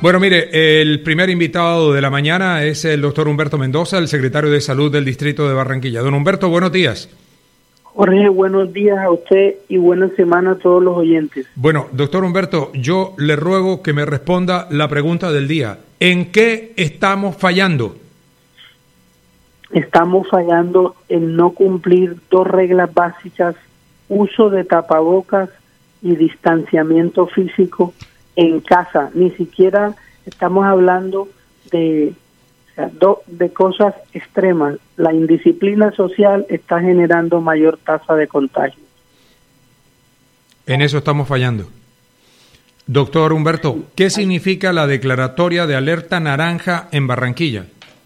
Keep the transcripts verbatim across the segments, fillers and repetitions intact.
Bueno, mire, el primer invitado de la mañana es el doctor Humberto Mendoza, el secretario de Salud del Distrito de Barranquilla. Don Humberto, buenos días. Jorge, buenos días a usted y buena semana a todos los oyentes. Bueno, doctor Humberto, yo le ruego que me responda la pregunta del día. ¿En qué estamos fallando? Estamos fallando en no cumplir dos reglas básicas: uso de tapabocas y distanciamiento físico en casa. Ni siquiera estamos hablando de, o sea, do, de cosas extremas. La indisciplina social está generando mayor tasa de contagio. En eso estamos fallando. Doctor Humberto, ¿qué significa la declaratoria de alerta naranja en Barranquilla?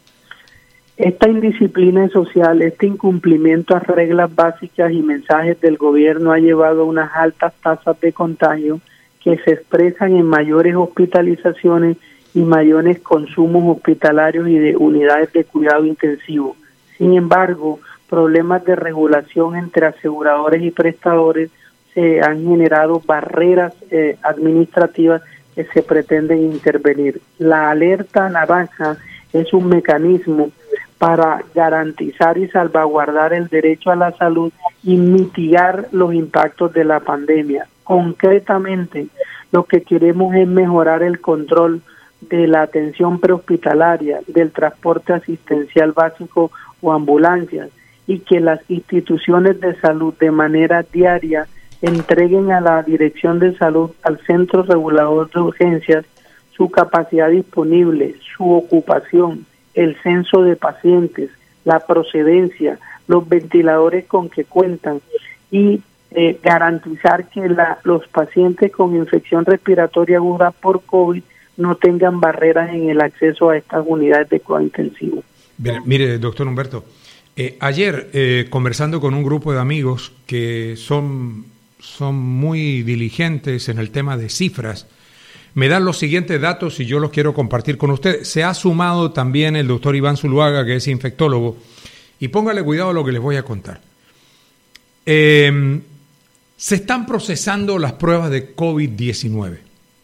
Esta indisciplina social, este incumplimiento a reglas básicas y mensajes del gobierno ha llevado a unas altas tasas de contagio que se expresan en mayores hospitalizaciones y mayores consumos hospitalarios y de unidades de cuidado intensivo. Sin embargo, problemas de regulación entre aseguradores y prestadores se han generado barreras eh, administrativas que se pretenden intervenir. La alerta naranja es un mecanismo para garantizar y salvaguardar el derecho a la salud y mitigar los impactos de la pandemia. Concretamente, lo que queremos es mejorar el control de la atención prehospitalaria, del transporte asistencial básico o ambulancias, y que las instituciones de salud de manera diaria entreguen a la Dirección de Salud, al Centro Regulador de Urgencias, su capacidad disponible, su ocupación, el censo de pacientes, la procedencia, los ventiladores con que cuentan y eh, garantizar que la, los pacientes con infección respiratoria aguda por COVID no tengan barreras en el acceso a estas unidades de cuidado intensivo. Bien, mire, doctor Humberto, eh, ayer eh, conversando con un grupo de amigos que son, son muy diligentes en el tema de cifras, me dan los siguientes datos y yo los quiero compartir con ustedes. Se ha sumado también el doctor Iván Zuluaga, que es infectólogo, y póngale cuidado a lo que les voy a contar. Eh, se están procesando las pruebas de COVID diecinueve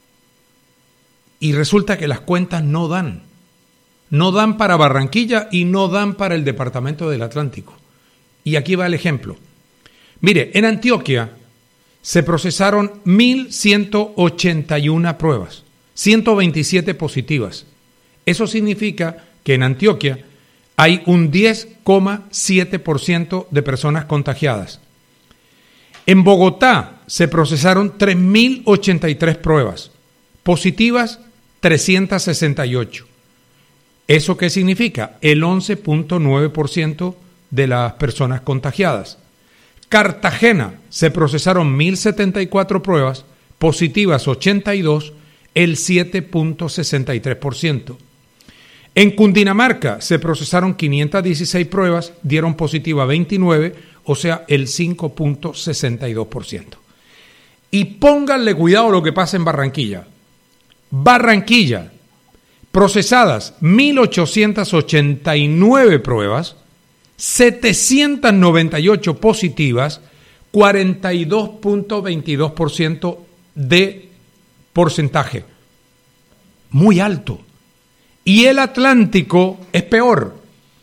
y resulta que las cuentas no dan. No dan para Barranquilla y no dan para el departamento del Atlántico. Y aquí va el ejemplo. Mire, en Antioquia se procesaron mil ciento ochenta y una pruebas, ciento veintisiete positivas. Eso significa que en Antioquia hay un diez coma siete por ciento de personas contagiadas. En Bogotá se procesaron tres mil ochenta y tres pruebas, positivas trescientas sesenta y ocho. ¿Eso qué significa? El once punto nueve por ciento de las personas contagiadas. Cartagena se procesaron mil setenta y cuatro pruebas, positivas ochenta y dos, el siete punto sesenta y tres por ciento. En Cundinamarca se procesaron quinientas dieciséis pruebas, dieron positiva veintinueve, o sea, el cinco punto sesenta y dos por ciento. Y pónganle cuidado a lo que pasa en Barranquilla. Barranquilla, procesadas mil ochocientas ochenta y nueve pruebas, setecientas noventa y ocho positivas, cuarenta y dos punto veintidós por ciento de porcentaje. Muy alto. Y el Atlántico es peor.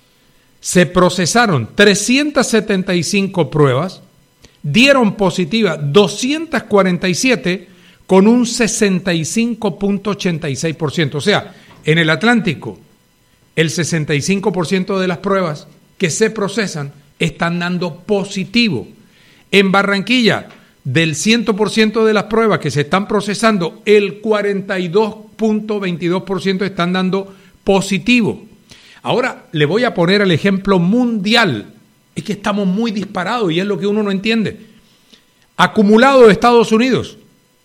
Se procesaron trescientas setenta y cinco pruebas, dieron positiva doscientas cuarenta y siete con un sesenta y cinco punto ochenta y seis por ciento. O sea, en el Atlántico, el sesenta y cinco por ciento de las pruebas que se procesan están dando positivo. En Barranquilla, del cien por ciento de las pruebas que se están procesando, el cuarenta y dos punto veintidós por ciento están dando positivo. Ahora le voy a poner el ejemplo mundial. Es que estamos muy disparados y es lo que uno no entiende. Acumulado de Estados Unidos.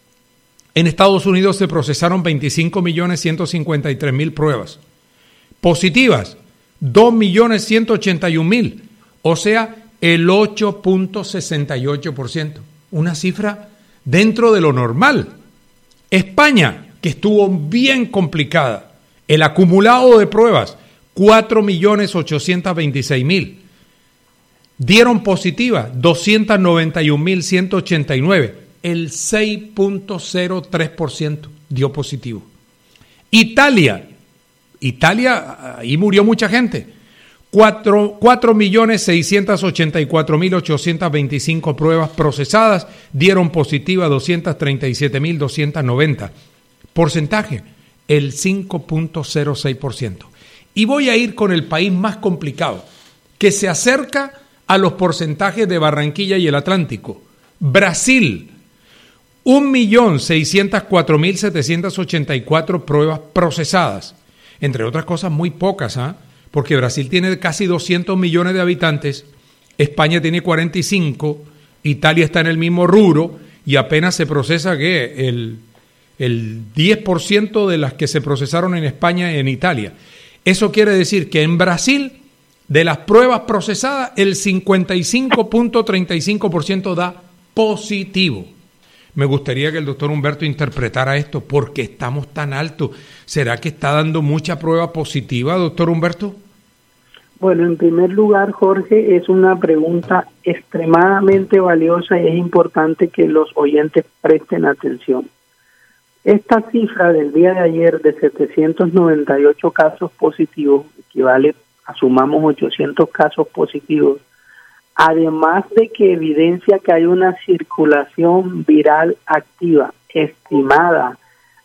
En Estados Unidos se procesaron veinticinco millones ciento cincuenta y tres mil pruebas. Positivas, dos millones ciento ochenta y un mil, o sea, el ocho punto sesenta y ocho por ciento. Una cifra dentro de lo normal. España, que estuvo bien complicada, el acumulado de pruebas, cuatro millones ochocientos veintiséis mil. Dieron positiva doscientos noventa y un mil ciento ochenta y nueve, el seis punto cero tres por ciento dio positivo. Italia, Italia, ahí murió mucha gente. cuatro millones seiscientos ochenta y cuatro mil ochocientas veinticinco pruebas procesadas dieron positiva doscientos treinta y siete mil doscientos noventa. Porcentaje, el cinco punto cero seis por ciento. Y voy a ir con el país más complicado, que se acerca a los porcentajes de Barranquilla y el Atlántico. Brasil, un millón seiscientos cuatro mil setecientos ochenta y cuatro pruebas procesadas. Entre otras cosas, muy pocas, ¿ah? ¿eh? Porque Brasil tiene casi doscientos millones de habitantes, España tiene cuarenta y cinco, Italia está en el mismo rubro y apenas se procesa que el, el diez por ciento de las que se procesaron en España y en Italia. Eso quiere decir que en Brasil, de las pruebas procesadas, el cincuenta y cinco punto treinta y cinco por ciento da positivo. Me gustaría que el doctor Humberto interpretara esto. ¿Por qué estamos tan altos? ¿Será que está dando mucha prueba positiva, doctor Humberto? Bueno, en primer lugar, Jorge, es una pregunta extremadamente valiosa y es importante que los oyentes presten atención. Esta cifra del día de ayer de setecientos noventa y ocho casos positivos, equivale, asumamos ochocientos casos positivos, además de que evidencia que hay una circulación viral activa, estimada,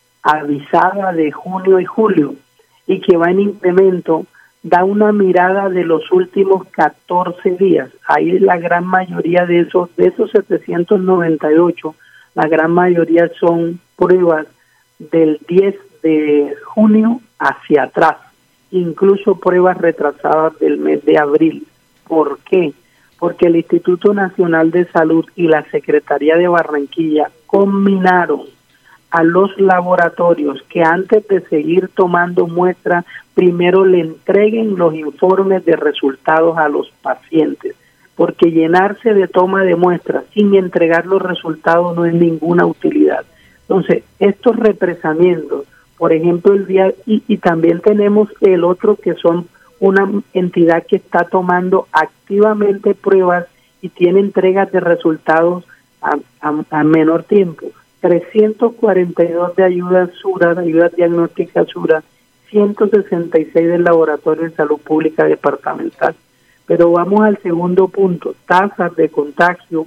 avisada de junio y julio, y que va en incremento, da una mirada de los últimos catorce días. Ahí la gran mayoría de esos, de esos setecientos noventa y ocho, la gran mayoría son pruebas del diez de junio hacia atrás, incluso pruebas retrasadas del mes de abril. ¿Por qué? Porque el Instituto Nacional de Salud y la Secretaría de Barranquilla combinaron a los laboratorios que antes de seguir tomando muestras, primero le entreguen los informes de resultados a los pacientes, porque llenarse de toma de muestras sin entregar los resultados no es ninguna utilidad. Entonces, estos represamientos, por ejemplo, el día, y, y también tenemos el otro que son una entidad que está tomando activamente pruebas y tiene entregas de resultados a, a, a menor tiempo. trescientos cuarenta y dos de ayudas SURA, de ayudas diagnósticas SURA, ciento sesenta y seis del Laboratorio de Salud Pública Departamental. Pero vamos al segundo punto, tasas de contagio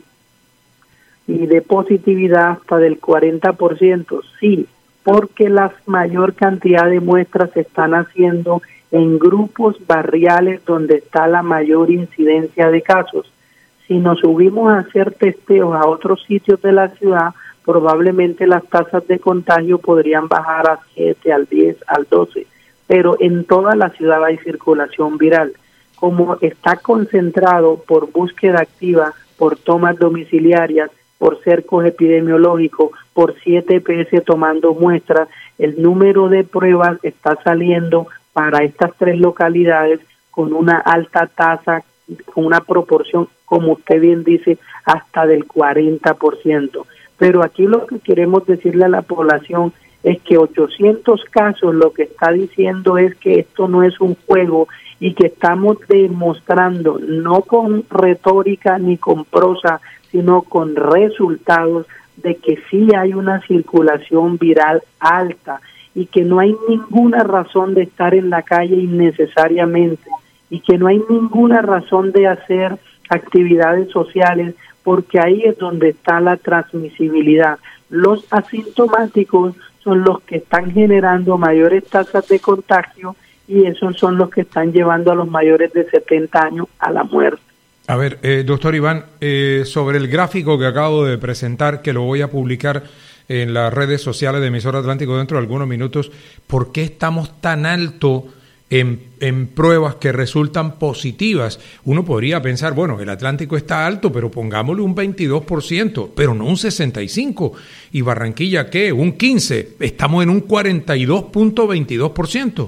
y de positividad hasta del cuarenta por ciento. Sí, porque la mayor cantidad de muestras se están haciendo en grupos barriales donde está la mayor incidencia de casos. Si nos subimos a hacer testeos a otros sitios de la ciudad, probablemente las tasas de contagio podrían bajar a siete, al diez, al doce, pero en toda la ciudad hay circulación viral. Como está concentrado por búsqueda activa, por tomas domiciliarias, por cercos epidemiológicos, por siete E P S tomando muestras, el número de pruebas está saliendo para estas tres localidades con una alta tasa, con una proporción, como usted bien dice, hasta del cuarenta por ciento. Pero aquí lo que queremos decirle a la población es que ochocientos casos lo que está diciendo es que esto no es un juego y que estamos demostrando, no con retórica ni con prosa, sino con resultados de que sí hay una circulación viral alta y que no hay ninguna razón de estar en la calle innecesariamente y que no hay ninguna razón de hacer actividades sociales, porque ahí es donde está la transmisibilidad. Los asintomáticos son los que están generando mayores tasas de contagio y esos son los que están llevando a los mayores de setenta años a la muerte. A ver, eh, doctor Iván, eh, sobre el gráfico que acabo de presentar, que lo voy a publicar en las redes sociales de Emisora Atlántico dentro de algunos minutos, ¿por qué estamos tan alto en, en pruebas que resultan positivas? Uno podría pensar, bueno, el Atlántico está alto, pero pongámosle un veintidós por ciento, pero no un sesenta y cinco por ciento. ¿Y Barranquilla qué? Un quince por ciento. Estamos en un cuarenta y dos punto veintidós por ciento.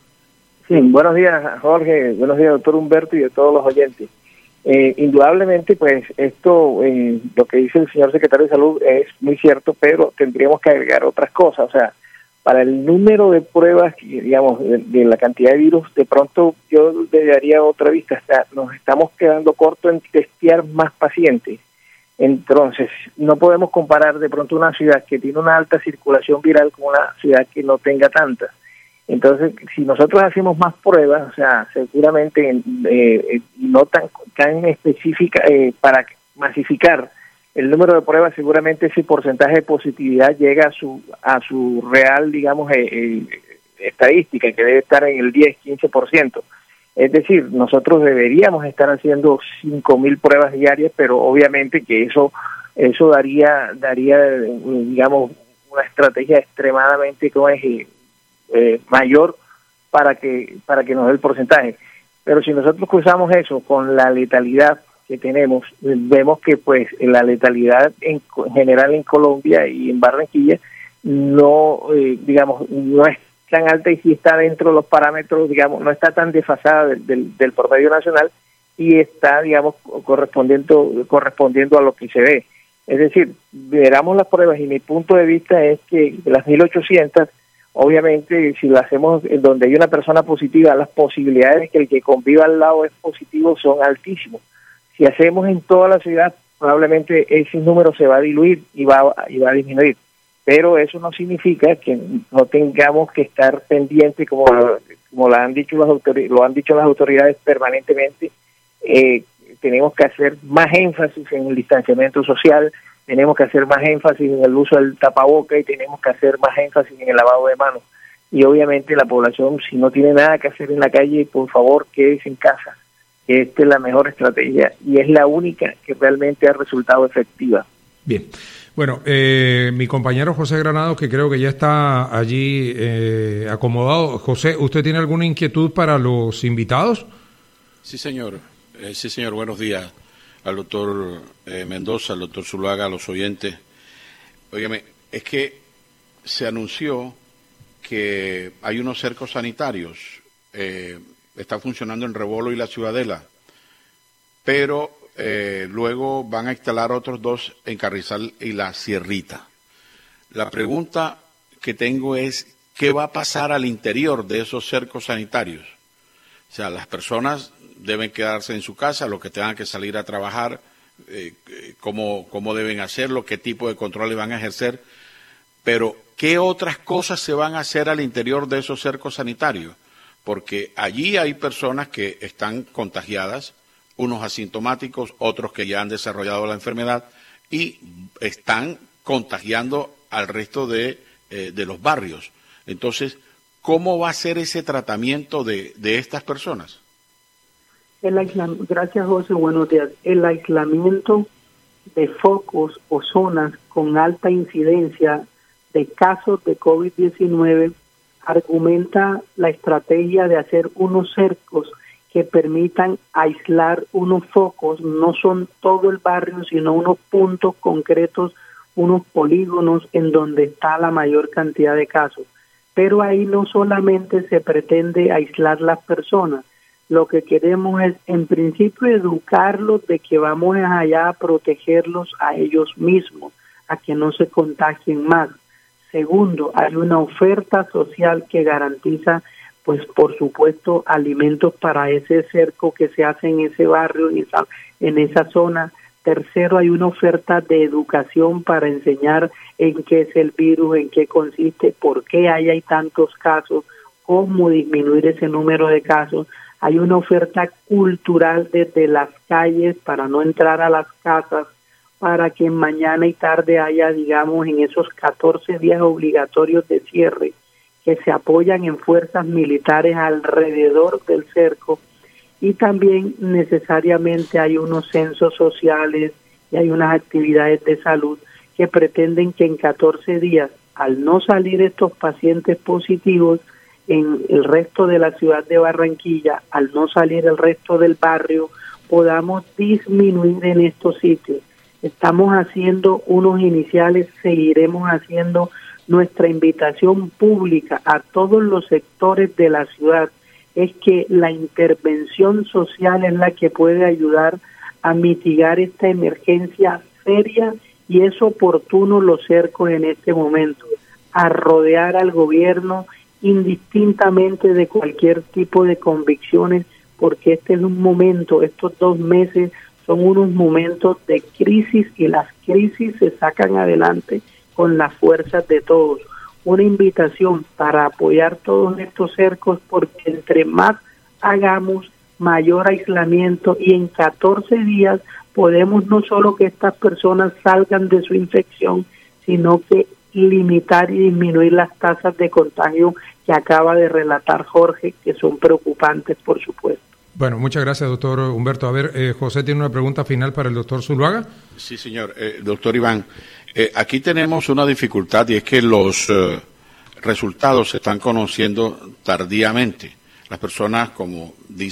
Sí, buenos días, Jorge. Buenos días, doctor Humberto, y a todos los oyentes. Eh, indudablemente, pues esto, eh, lo que dice el señor secretario de Salud es muy cierto, pero tendríamos que agregar otras cosas. O sea, para el número de pruebas, digamos, de, de la cantidad de virus, de pronto yo le daría otra vista. O sea, nos estamos quedando cortos en testear más pacientes. Entonces, no podemos comparar de pronto una ciudad que tiene una alta circulación viral con una ciudad que no tenga tanta. Entonces, si nosotros hacemos más pruebas, o sea, seguramente eh, no tan, tan específica eh, para masificar el número de pruebas, seguramente ese porcentaje de positividad llega a su a su real, digamos, eh, eh, estadística, que debe estar en el diez, quince por ciento. Es decir, nosotros deberíamos estar haciendo cinco mil pruebas diarias, pero obviamente que eso eso daría daría digamos una estrategia extremadamente como es eh, mayor para que para que nos dé el porcentaje. Pero si nosotros cruzamos eso con la letalidad que tenemos, vemos que pues la letalidad en general en Colombia y en Barranquilla no eh, digamos no es tan alta, y si está dentro de los parámetros, digamos, no está tan desfasada del, del, del promedio nacional, y está, digamos, correspondiendo correspondiendo a lo que se ve. Es decir, veramos las pruebas, y mi punto de vista es que de las mil ochocientas, obviamente, si lo hacemos en donde hay una persona positiva, las posibilidades de que el que conviva al lado es positivo son altísimos. Si hacemos en toda la ciudad, probablemente ese número se va a diluir y va, y va a disminuir. Pero eso no significa que no tengamos que estar pendientes, como, como lo han dicho las autoridades, lo han dicho las autoridades permanentemente. Eh, tenemos que hacer más énfasis en el distanciamiento social, tenemos que hacer más énfasis en el uso del tapaboca, y tenemos que hacer más énfasis en el lavado de manos. Y obviamente la población, si no tiene nada que hacer en la calle, por favor, quédese en casa. Esta es la mejor estrategia y es la única que realmente ha resultado efectiva. Bien. Bueno, eh, mi compañero José Granados, que creo que ya está allí eh, acomodado. José, ¿usted tiene alguna inquietud para los invitados? Sí, señor. Eh, sí, señor. Buenos días al doctor eh, Mendoza, al doctor Zuluaga, a los oyentes. Óigame, es que se anunció que hay unos cercos sanitarios. Eh, está funcionando en Rebolo y La Ciudadela, pero Eh, luego van a instalar otros dos en Carrizal y La Sierrita. La pregunta que tengo es, ¿qué va a pasar al interior de esos cercos sanitarios? O sea, las personas deben quedarse en su casa, los que tengan que salir a trabajar, eh, cómo, cómo deben hacerlo, qué tipo de controles van a ejercer, pero ¿qué otras cosas se van a hacer al interior de esos cercos sanitarios? Porque allí hay personas que están contagiadas, unos asintomáticos, otros que ya han desarrollado la enfermedad y están contagiando al resto de, eh, de los barrios. Entonces, ¿cómo va a ser ese tratamiento de, de estas personas? El aislamiento, gracias José, buenos días. El aislamiento de focos o zonas con alta incidencia de casos de COVID diecinueve argumenta la estrategia de hacer unos cercos que permitan aislar unos focos, no son todo el barrio, sino unos puntos concretos, unos polígonos en donde está la mayor cantidad de casos. Pero ahí no solamente se pretende aislar las personas, lo que queremos es, en principio, educarlos de que vamos allá a protegerlos a ellos mismos, a que no se contagien más. Segundo, hay una oferta social que garantiza, pues por supuesto, alimentos para ese cerco que se hace en ese barrio, en esa, en esa zona. Tercero, hay una oferta de educación para enseñar en qué es el virus, en qué consiste, por qué hay, hay tantos casos, cómo disminuir ese número de casos. Hay una oferta cultural desde las calles para no entrar a las casas, para que mañana y tarde haya, digamos, en esos catorce días obligatorios de cierre, que se apoyan en fuerzas militares alrededor del cerco, y también necesariamente hay unos censos sociales y hay unas actividades de salud que pretenden que en catorce días, al no salir estos pacientes positivos en el resto de la ciudad de Barranquilla, al no salir el resto del barrio, podamos disminuir en estos sitios. Estamos haciendo unos iniciales, seguiremos haciendo. Nuestra invitación pública a todos los sectores de la ciudad es que la intervención social es la que puede ayudar a mitigar esta emergencia seria, y es oportuno los cercos en este momento, a rodear al gobierno indistintamente de cualquier tipo de convicciones, porque este es un momento, estos dos meses son unos momentos de crisis, y las crisis se sacan adelante con las fuerzas de todos. una invitación para apoyar todos estos cercos, porque entre más hagamos, mayor aislamiento, y en catorce días podemos no solo que estas personas salgan de su infección, sino que limitar y disminuir las tasas de contagio que acaba de relatar Jorge, que son preocupantes, por supuesto. Bueno, muchas gracias, doctor Humberto. A ver, eh, José tiene una pregunta final para el doctor Zuluaga. Sí, señor. Eh, doctor Iván, eh, aquí tenemos una dificultad, y es que los eh, resultados se están conociendo tardíamente. Las personas, como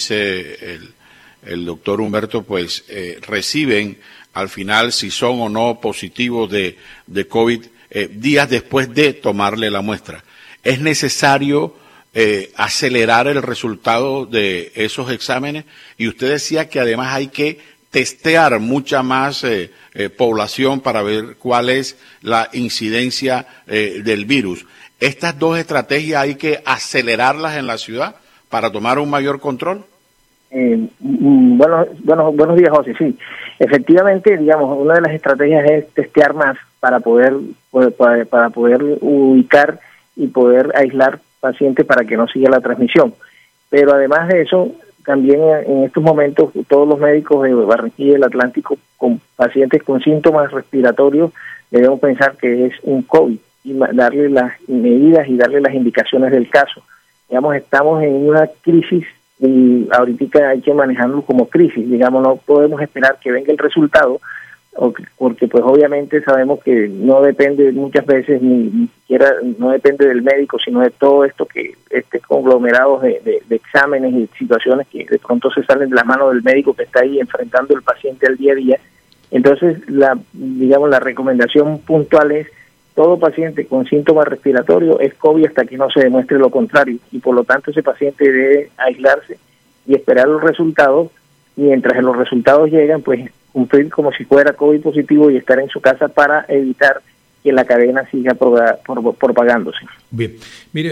dice el, el doctor Humberto, pues eh, reciben al final si son o no positivos de, de COVID eh, días después de tomarle la muestra. ¿Es necesario eh, acelerar el resultado de esos exámenes? Y usted decía que además hay que testear mucha más eh, eh, población para ver cuál es la incidencia eh, del virus. ¿Estas dos estrategias hay que acelerarlas en la ciudad para tomar un mayor control? Eh, bueno, bueno, buenos días, José. Sí, efectivamente, digamos, una de las estrategias es testear más para poder, para, para poder ubicar y poder aislar pacientes para que no siga la transmisión. Pero además de eso, también en estos momentos todos los médicos de Barranquilla y del Atlántico con pacientes con síntomas respiratorios debemos pensar que es un COVID y darle las medidas y darle las indicaciones del caso. Digamos, estamos en una crisis y ahorita hay que manejarlo como crisis. Digamos, no podemos esperar que venga el resultado, porque pues obviamente sabemos que no depende muchas veces ni, ni siquiera no depende del médico, sino de todo esto, que este conglomerado de, de, de exámenes y situaciones que de pronto se salen de las manos del médico que está ahí enfrentando al paciente al día a día. Entonces, la digamos la recomendación puntual es: todo paciente con síntomas respiratorios es COVID hasta que no se demuestre lo contrario, y por lo tanto ese paciente debe aislarse y esperar los resultados. Mientras los resultados llegan, pues cumplir como si fuera COVID positivo y estar en su casa para evitar que la cadena siga propagándose. Bien, mire.